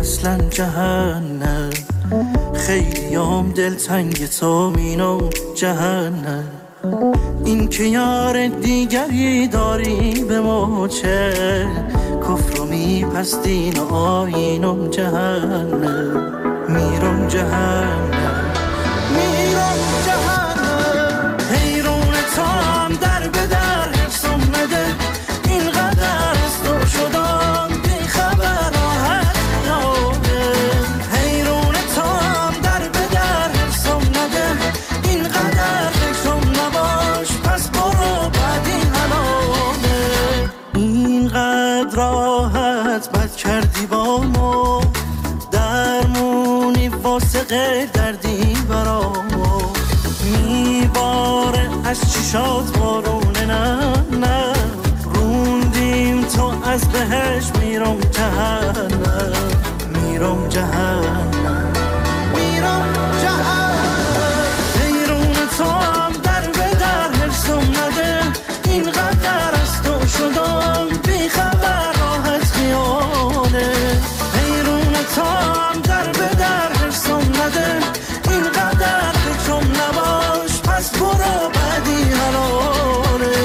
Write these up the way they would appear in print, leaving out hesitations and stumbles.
اصلا جهنم، خیلیام دلتنگ تو مینم جهنم. این که یار دیگری داری به ما چه، کفر و میپستین و آینم جهنم. میرم جهنم، میرم جهنم. حیرون تام در به در حفظم نده، اینقدر از تو شدم بی خبر راحت نیامه. حیرون تام در به در حفظم نده، اینقدر فکرم نباش پس برو بعدی حلامه. اینقدر راحت بد کردی با ما، درمونی واسه غیر دردی برامو. میباره از چشات بارونه، نه روندیم تو از بهش. میرم جهنم، میرم جهنم، میرم جهنم. حیرون تو هم در به در حفظم نده، اینقدر از تو شدم بی خبر راحت خیاله. حیرون تو هم در به در حفظم نده، اینقدر فکرم نباش پس برو بعدی حلاله.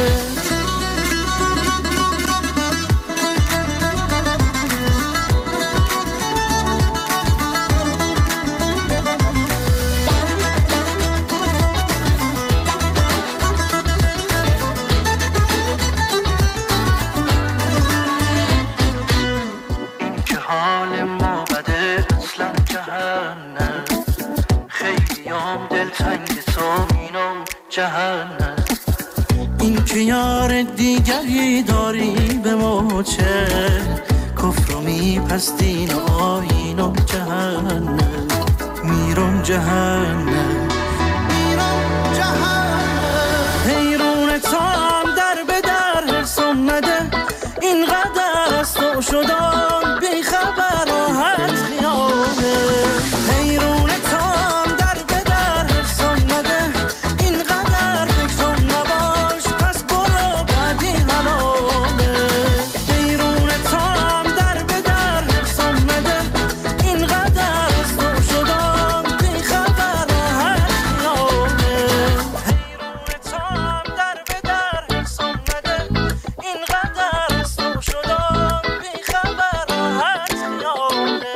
این که حال ما بده اصلا جهنم، خیلیام دلتنگ تو مینم جهنم. این که یار دیگری داری به ما چه، کفر و میپستین و آینم جهنم. میرم جهنم، میرم جهنم. حیرون تو هم در به در حفظم نده، اینقدر از تو شدم بی خبر راحت خیاله. حیرون تو هم در به در حفظم نده، اینقدر فکرم نباش پس برو بعدی حلاله. حیرون تو هم در به در حفظم نده، اینقدر از تو شدم بی خبر راحت خیاله. حیرون تو هم در به در حفظم نده، اینقدر از تو شدم بی خبر راحت خیاله.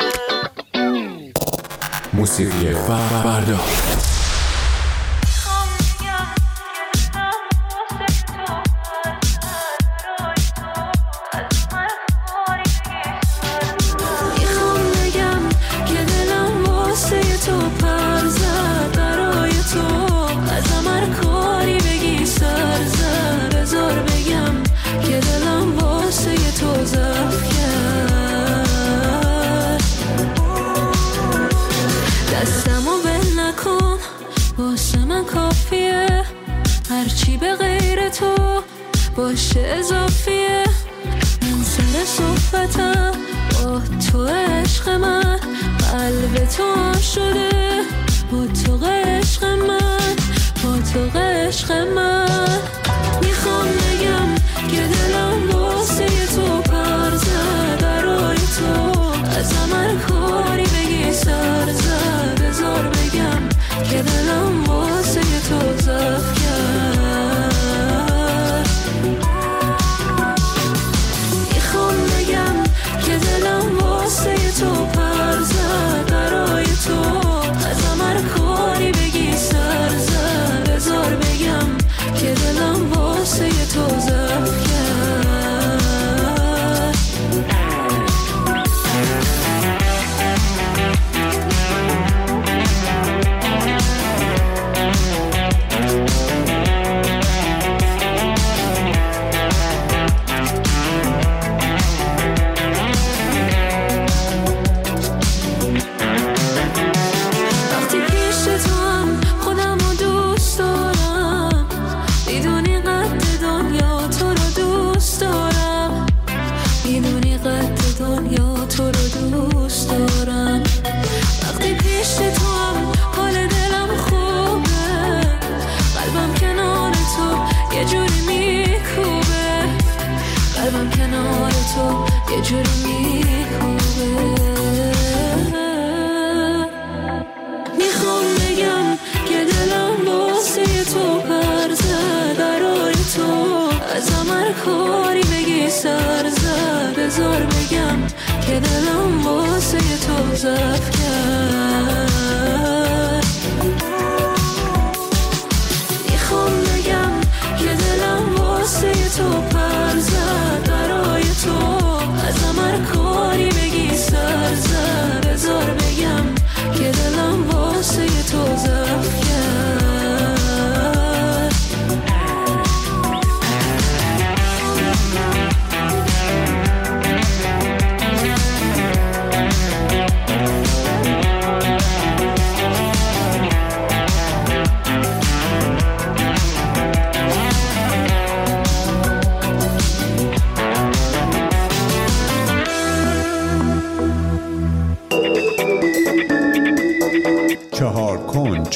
موسیقی فردا هرچی به غیر تو باشه اضافیه. من سر صحبتم با تو عشق من، قلب تو هم شده با تو عشق من، با تو عشق من. میخوام بگم که دلم واسه تو پر زد، برای تو از هر کاری بگی سر زد. بذار بگم که دلم واسه تو زد کرد. میخوام بگم که دلم واسه تو پر زد، برای تو از هر کاری بگی سر زد. بذار بگم که دلم واسه تو زد کرد. قلبم کنار تو یه جوری میخوابه. کاری بگی سر زد بذار بگم که دلم واسه تو ضعف کرد. میخوام بگم که دلم واسه تو پر زد برای تو ازم هر کاری بگی سر زد بذار بگم که دلم واسه تو ضعف کرد. چهار کنج.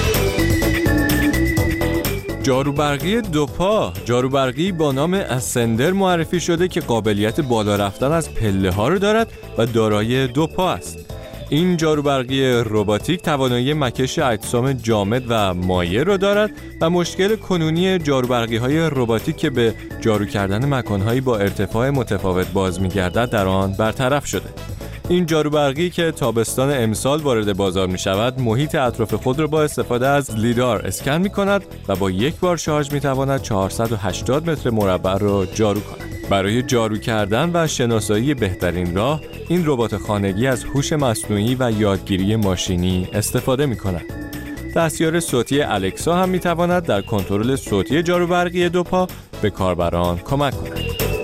جاروبرقی دوپا، جاروبرقی با نام اسندر معرفی شده که قابلیت بالا رفتن از پله ها رو دارد و دارای دو پا است. این جاروبرقی رباتیک توانایی مکش اجسام جامد و مایع را دارد و مشکل کنونی جاروبرقی های رباتیک که به جارو کردن مکانهایی با ارتفاع متفاوت باز می‌گردد در آن برطرف شده. این جاروبرقی که تابستان امسال وارد بازار می شود محیط اطراف خود را با استفاده از لیدار اسکن می کند و با یک بار شارژ می تواند 480 متر مربع را جارو کند. برای جارو کردن و شناسایی بهترین راه این ربات خانگی از هوش مصنوعی و یادگیری ماشینی استفاده می کند. دستیار صوتی الکسا هم می تواند در کنترل صوتی جاروبرقی دو پا به کاربران کمک کند.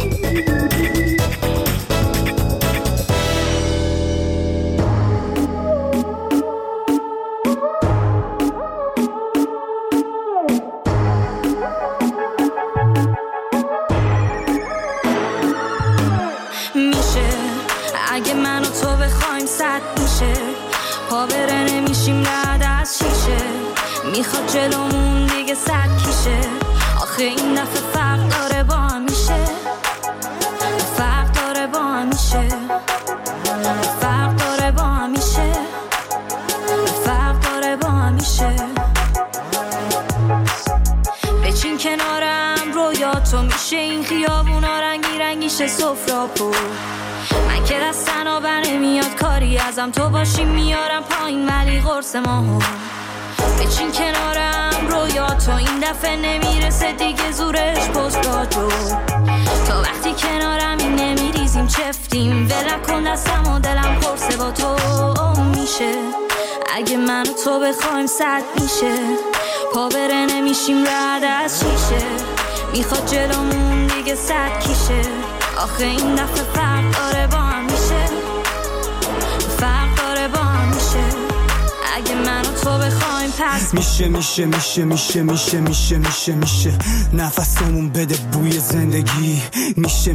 اگه من و تو بخوایم صد میشه پا بره نمیشیم رد از شیشه میخواد جلومون دیگه صد کیشه آخه این دفعه فرق داره با هم میشه فرق داره با هم میشه فرق داره با هم میشه فرق داره با هم میشه بچین کنارم رویاتو میشه این خیابونا رنگی رنگیشه سفرا پر من که دستن بره میاد کاری ازم تو باشی میارم پایین ولی قرص ماهو بچین کنارم رویاتو این دفعه نمیرسه دیگه زورش پست راجو تا وقتی کنارم این نمیریزیم چفتیم ولم کن دستم و دلم قرصه با تو میشه اگه من و تو بخوایم صد میشه پا بره نمیشیم رد از شیشه میخواد جلومون دیگه صد کیشه آخه این دفعه فرق داره با هم میشه فرق داره با هم میشه اگه من و تو بخوایم پس میشه نفسمون بده بوی زندگی میشه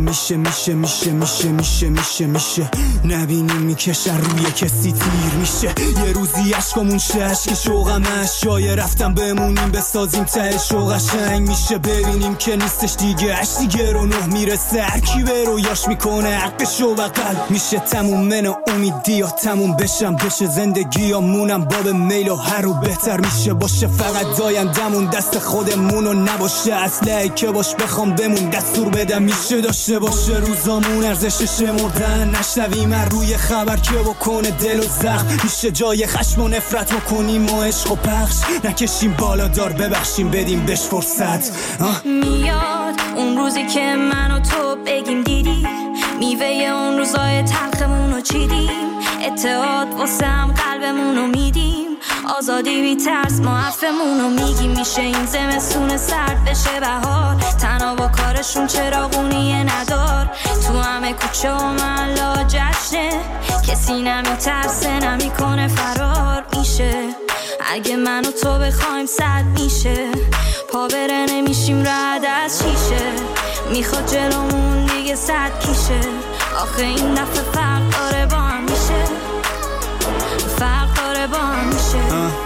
نبینیم میکشن روی کسی تیر میشه یه روزی عشقمون شه عشق شوقمش جای رفتم بمونیم بسازیم ته شوق قشنگ میشه ببینیم که نیستش دیگه عشق دیگه رو نه میرسه هر کی به رویاش میکنه حقشو بغل میشه تموم من و امیدی یا تموم بشه زندگی یا مونم باب میل و هر رو بهتر میشه باشه فقط دایندمون دست خودمون و نباشه اصله که باش بخوام بمون دستور بدم میشه داشته باشه روزامون ارزشش مردن نشنویم روی خبر که بکنه دل و زخم میشه جای خشم و نفرت بکنیم و عشق و پخش نکشیم بالا دار ببخشیم بدیم بهش فرصت میاد اون روزی که من و تو بگیم دیدی میوه اون روزای تلخمون رو چیدیم اتحاد واسم قلبمون رو میدیم آزادی بی ترس ما حرفمون رو میگیم میشه این زمستون سرد بشه بهار تنها با کارشون چراغونیه ندار تو همه کوچه و محلا جشنه کسی نمیترسه نمیکنه فرار میشه اگه من و تو بخوایم صد میشه پا بره نمیشیم رد از شیشه میخواد جلومون دیگه صد کیشه آخه این دفعه فرق داره با هم میشه فرق داره با هم میشه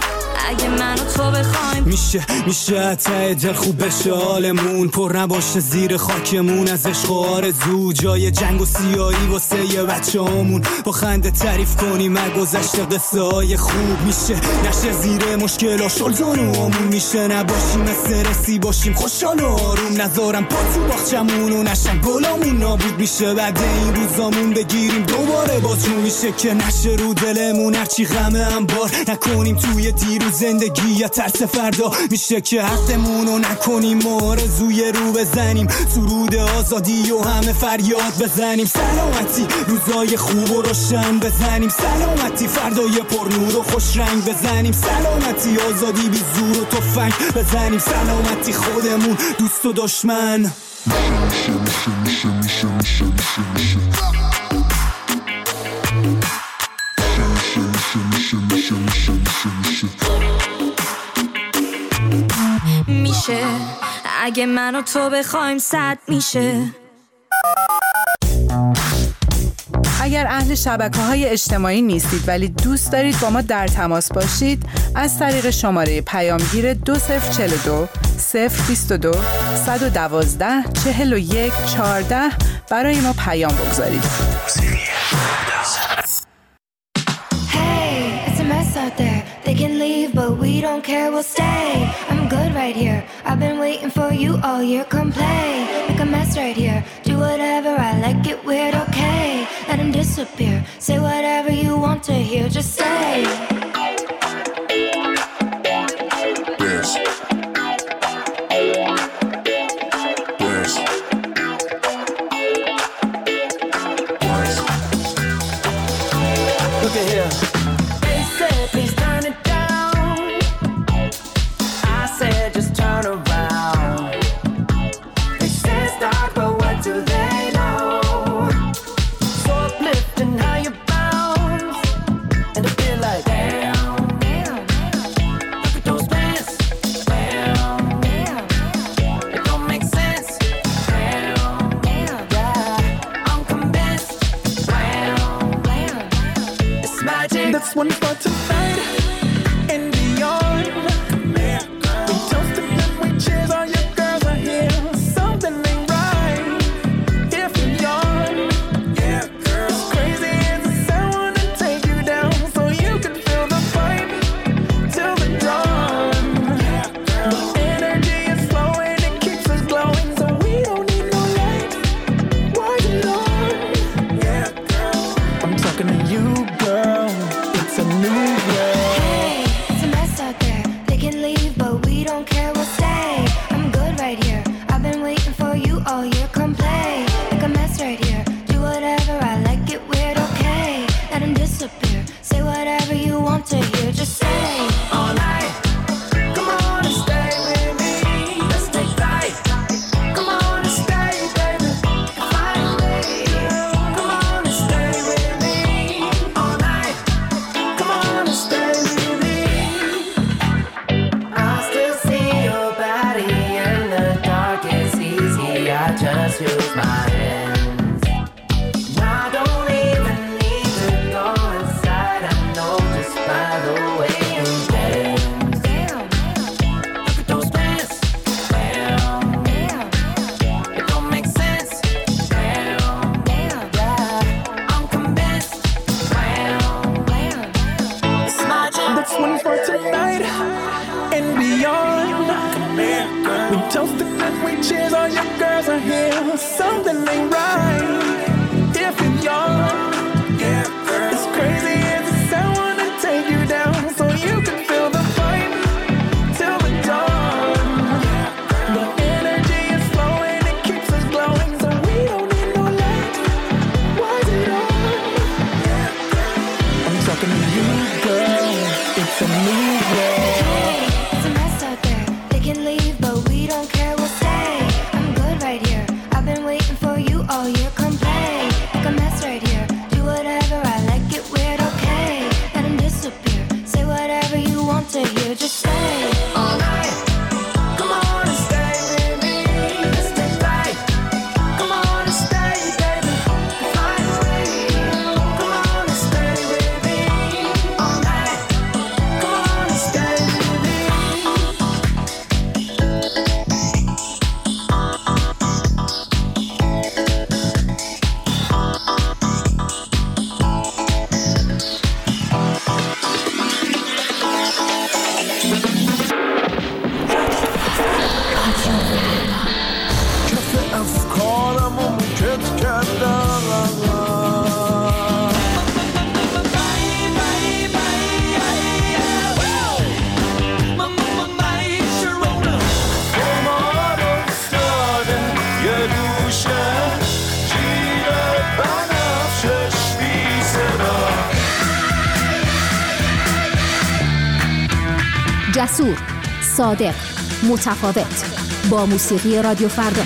اگه منو تو بخوایم میشه ته دل خوب بشه حالمون، پر نباشه زیر خاکمون از عشق و آرزو، جای جنگ و سیاهی واسه یه بچه همون، با خنده تعریف کنیم از گذشته قصه های خوب. میشه نشه زیر مشکل شلزان و همون، میشه نباشیم استرسی باشیم خوشحال و آروم، نذارم پا تو باغچمون و نشن گلامون نابود. میشه بعد این روزامون بگیریم دوباره بازجون، میشه که نشه رو دلمون هرچی غمه هم بار نکنیم توی دیروز زندگی یا ترس فردا. میشه که حقمون رو نکنیم و آرزوی رو بزنیم، سرود آزادی و همه فریاد بزنیم. سلامتی روزای خوب و روشن بزنیم، سلامتی فردای پر نور و خوش رنگ بزنیم، سلامتی آزادی بی زور و تفنگ بزنیم، سلامتی خودمون دوست و دشمن. میشه اگه منو تو بخوایم 100 میشه. اگر اهل شبکه‌های اجتماعی نیستید ولی دوست دارید با ما در تماس باشید، از طریق شماره پیامگیر 2042 022 112 41 14 برای ما پیام بگذارید. They can leave, but we don't care, we'll stay. I'm good right here, I've been waiting for you all year. Come play, make a mess right here. Do whatever, I like it weird, okay. Let him disappear, say whatever you want to hear, just say. Look at here. They said please turn it down. I said just turn around. They said start, but what do they know? So uplifting how you bounce, and I feel like damn, damn. Look at those pants, damn, damn. It don't make sense, damn, damn. Yeah, I'm convinced, damn, damn. It's magic. That's one for tonight and beyond. We toasted and we cheers, all your girls are here. Something ain't right if you're young. Yeah, girl. As crazy as it sounds, wanna take you down so you can feel the fight till the dawn. Yeah, girl. The energy is flowing, it keeps us glowing, so we don't need no lights. Why you on? Yeah, girl. I'm talking to you, girl. It's a new world. Hey, it's a mess out there. They can leave, but we don't care, we'll stay. I'm good right here, I've been waiting for you all year. Come play, make a mess right here. Do whatever, I like it weird, okay. Let him disappear, say whatever you want to hear, just say. All night, come on and stay with me. Let's take flight. Come on and stay, baby. Finally, come on and stay with me. All night, come on and stay with me. I still see your body in the dark. It's easy, I just use my hands. I don't even need to go inside. I know just by the way you dance. Damn, Look at those pants, damn. damn, It don't make sense, damn. damn, Yeah, I'm convinced, damn. damn. It's magic. That's one for tonight and beyond. We toasted and we cheers, all your girls are here. Something ain't right if you're young. Yeah, girl. As crazy as it sounds, wanna take you down so you can feel the fight till the dawn. The energy is flowing, it keeps us glowing, so we don't need no lights. Why is it on? I'm talking to you, girl. It's a new world. Hey, it's a mess out there. They can leave, but we don't care, we'll جسور، صادق، متفاوت، با موسیقی رادیو فردا.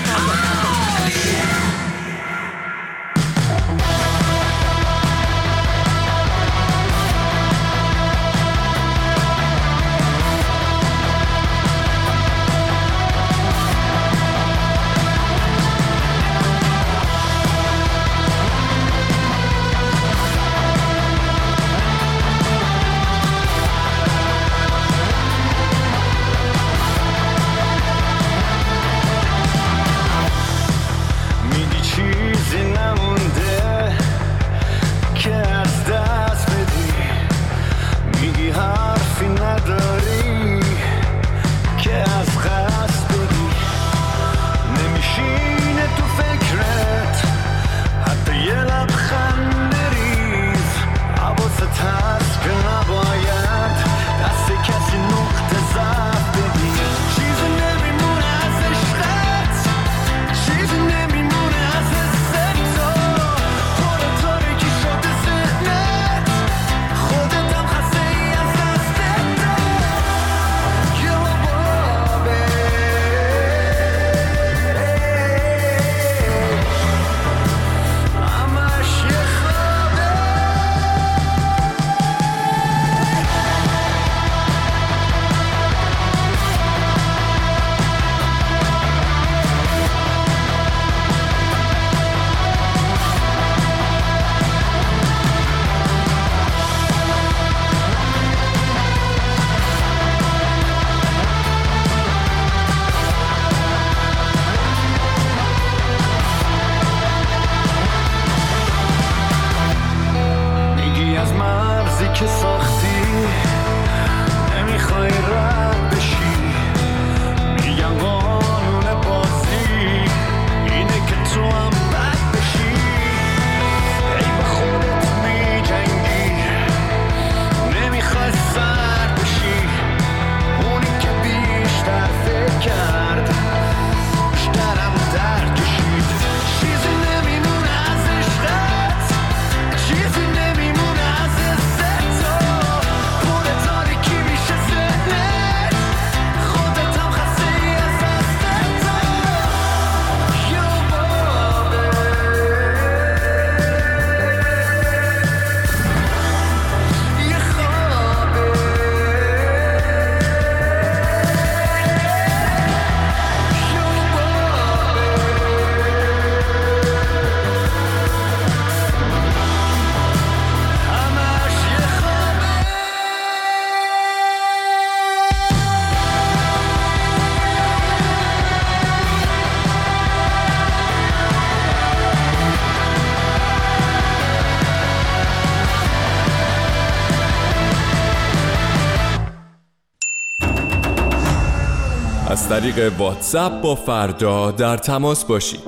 از طریق واتساپ با فردا در تماس باشید.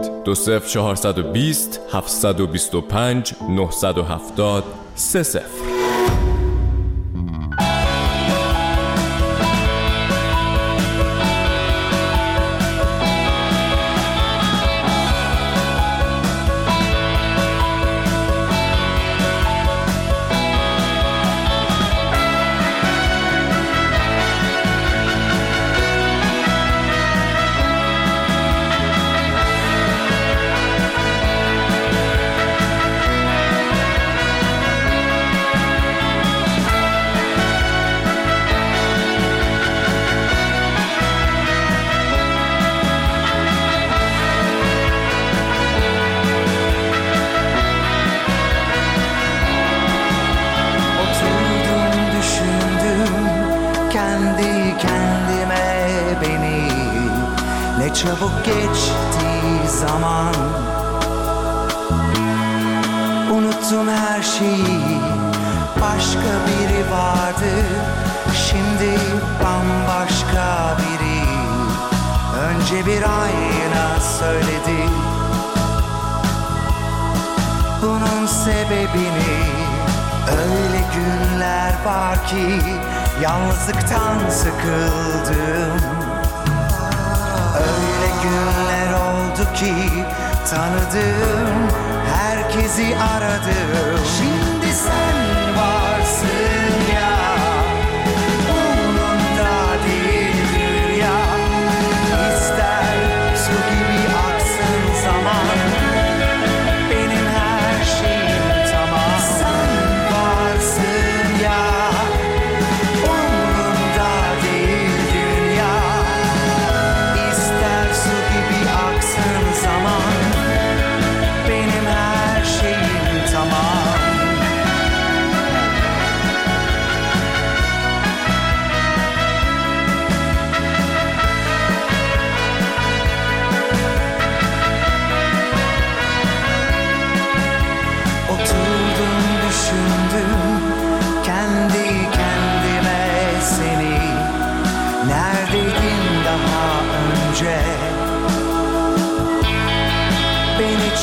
20420 725 970 30. Çabuk geçti zaman, unuttum her şeyi. Başka biri vardı, şimdi bambaşka biri. Önce bir ayna söyledi bunun sebebini. Öyle günler var ki yalnızlıktan sıkıldım. Öyle günler oldu ki tanıdım, herkesi aradım. Şimdi sen varsın ya, umurumda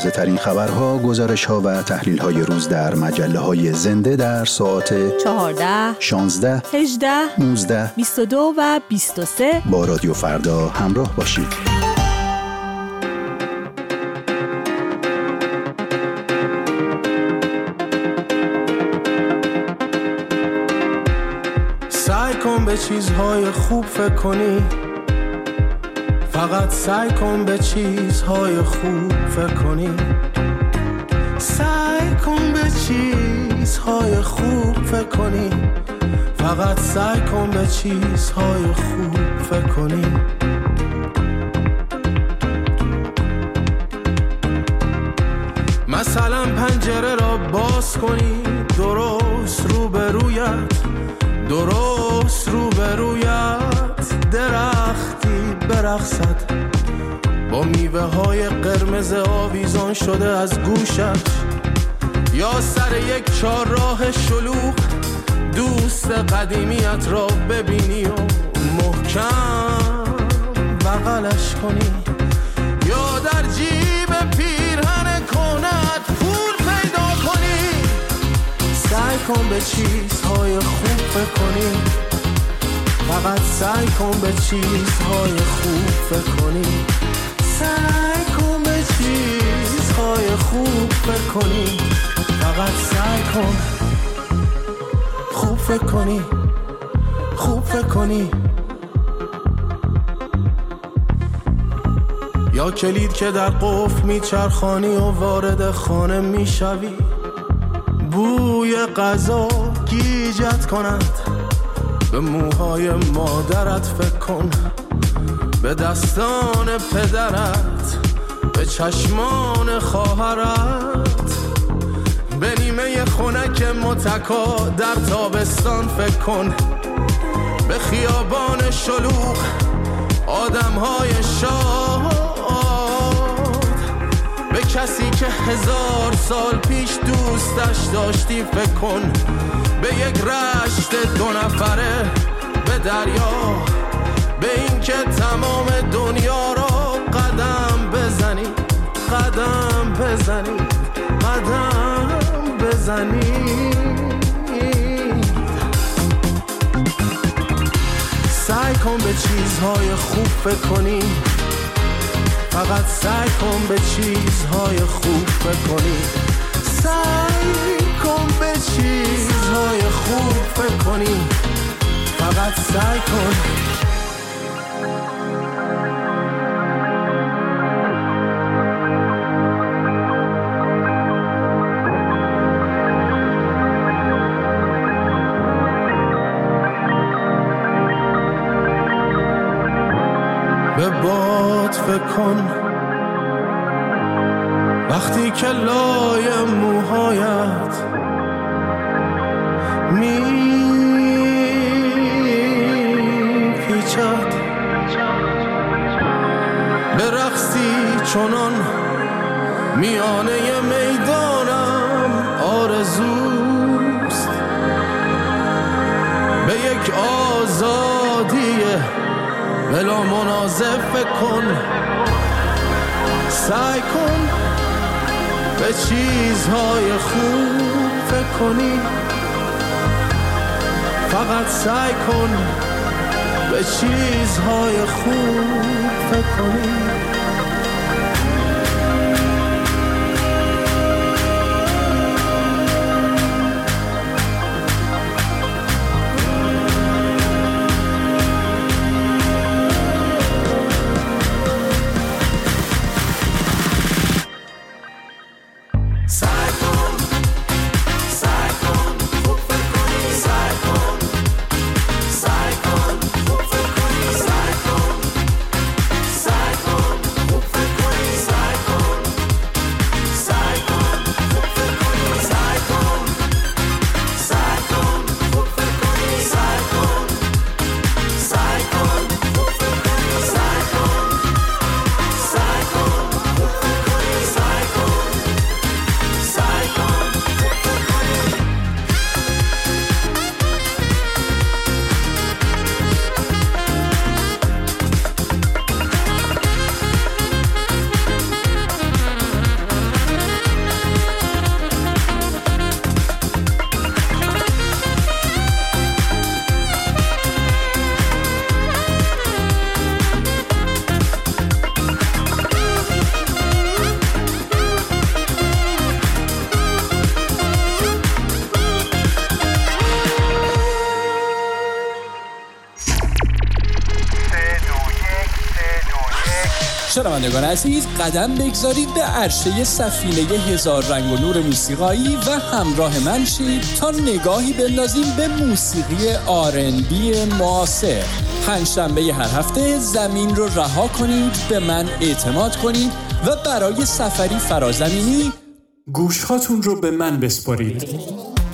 تازه ترین خبرها، گزارش ها و تحلیل های روز در مجله های زنده در ساعت 14 16 18 19 22 و 23 با رادیو فردا همراه باشید. سعی کن به چیزهای خوب فکر کنی، فقط سعی کن به چیزهای خوب فکر کنی، سعی کن به چیزهای خوب فکر کنی، فقط سعی کن به چیزهای خوب فکر کنی. مثلا پنجره را باز کنی، درست روبرویت، درست روبرویت درختی برقصد با میوه های قرمز آویزان شده از گوشش، یا سر یک چهارراه شلوغ دوست قدیمیت را ببینی و محکم بغلش کنی، یا در جیب پیرهن کنت پول پیدا کنی. سعی کن به چیزهای خوب فکر کنی، فقط سعی کن به چیزهای خوب فکر کنی، سعی کن به چیزهای خوب فکر کنی، فقط سعی کن خوب فکر کنی، خوب فکر کنی. یا کلید که در قفل میچرخانی و وارد خانه میشوی، بوی غذا گیجت کند، به موهای مادرت فکر کن، به دستان پدرت، به چشمان خواهرت، به نیمه خنک متکا در تابستان فکر کن، به خیابان شلوغ آدمهای شاد، به کسی که 1000 سال پیش دوستش داشتی فکر کن، به یک رشت 2 نفره، به دریا، به این که تمام دنیا را قدم بزنی، قدم بزنی، قدم بزنی. سعی کن به چیزهای خوب فکر کنی، فقط سعی کن به چیزهای خوب فکر کنی، سعی کن به چیزهای خوب فکر کنی، فقط سعی کن. به باد فکر کن وقتی که لای موهایت پیچد، به رقصی چنان میانه میدانم آرزوست، به یک آزادی بلا منازع فکر کن، سعی کن به چیزهای خوب فکر کنی، فقط سعی کن به چیزهای خوب فکر کنی. شنوندگان عزیز، قدم بگذارید به عرشه سفینه هزار رنگ و نور موسیقایی و همراه من شید تا نگاهی بندازیم به موسیقی R&B معاصر. پنجشنبه هر هفته زمین رو رها کنید، به من اعتماد کنید و برای سفری فرازمینی گوشهاتون رو به من بسپارید.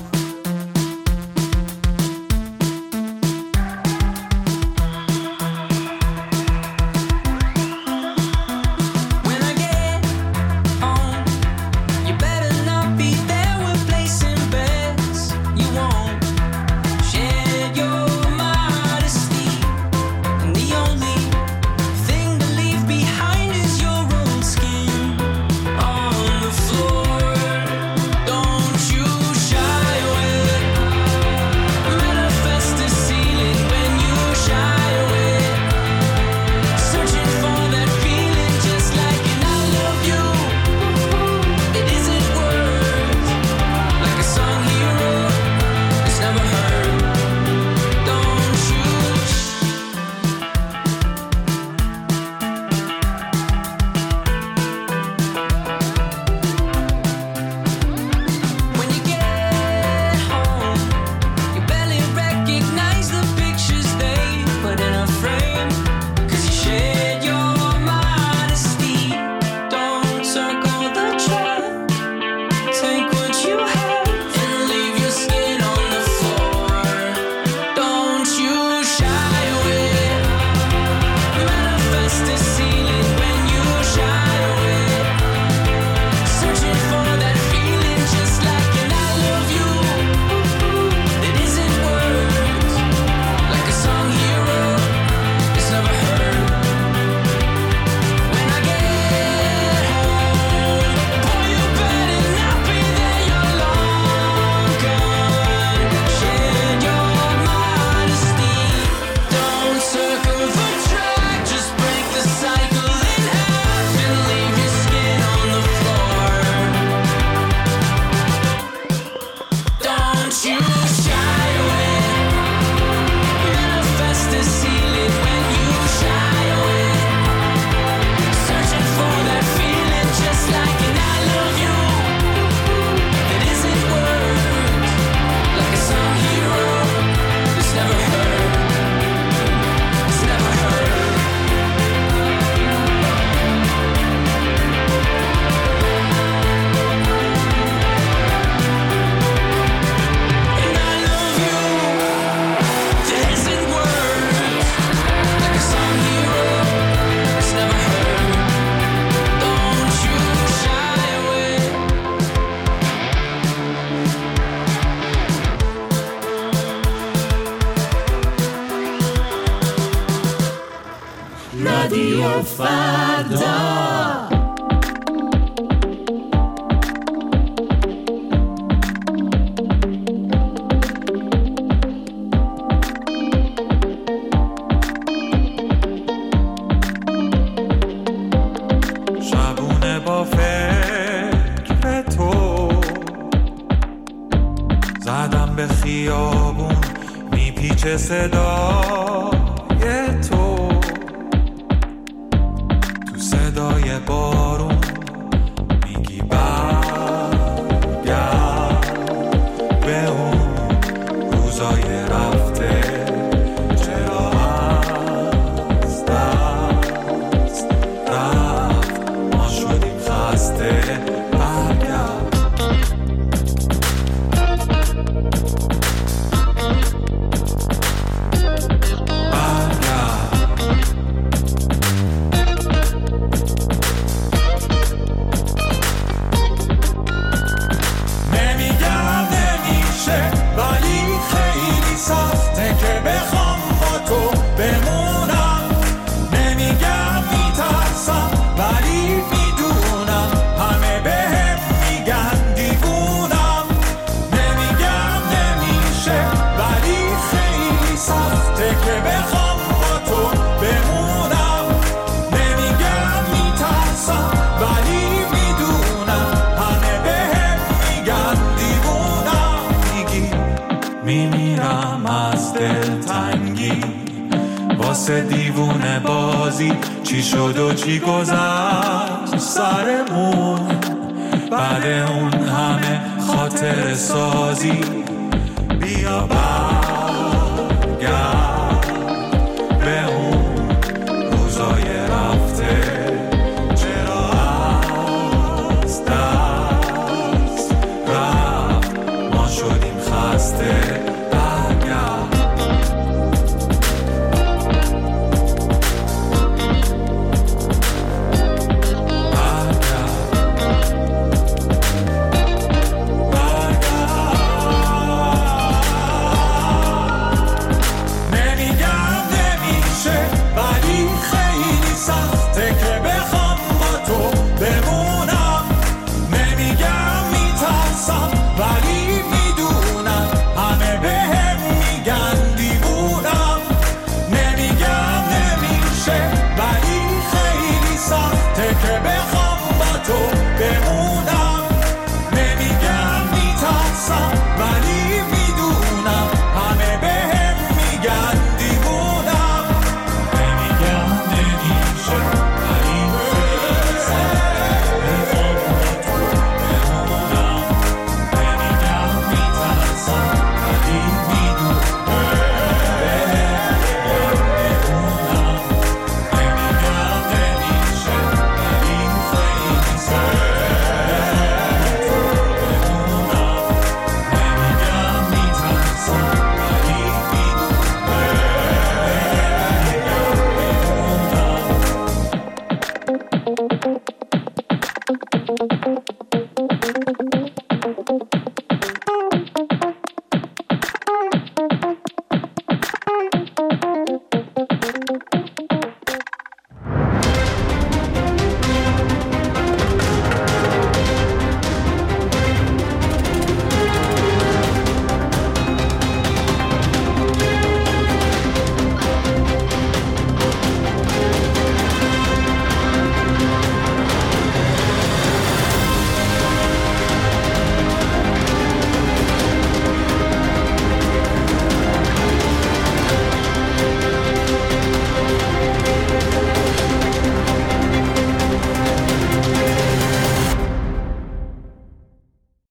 رادیو فردا. شبونه با فکر تو زدم به خیابون میپیچه صدای تو، تو صدای بارون میگی برگرد به اون روزای رفته، چرا از دست رفت ما شدیم خسته. واسه دیوونه بازی چی شد و چی گذشت سرمون بعد اون همه خاطر سازی بیا